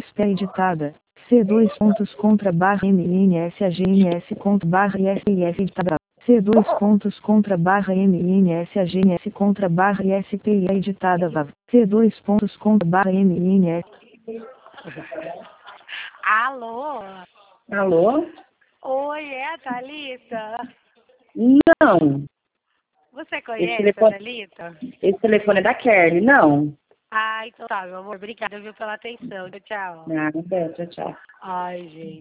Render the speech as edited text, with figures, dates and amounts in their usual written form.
PE editada. C2 pontos contra barra MNSAGNS contra barra ISIF editada. C2 pontos contra barra MNSAGNS contra barra ISPI editada. VAV. C2 pontos contra barra MNS. Alô? Alô? Oi, é a Thalita? Não. Você conhece telefone- a Thalita? Esse telefone é da Kelly, não. Ah, então tá, meu amor. Obrigada, viu, pela atenção. Tchau. Nada, tchau, tchau. Ai, gente.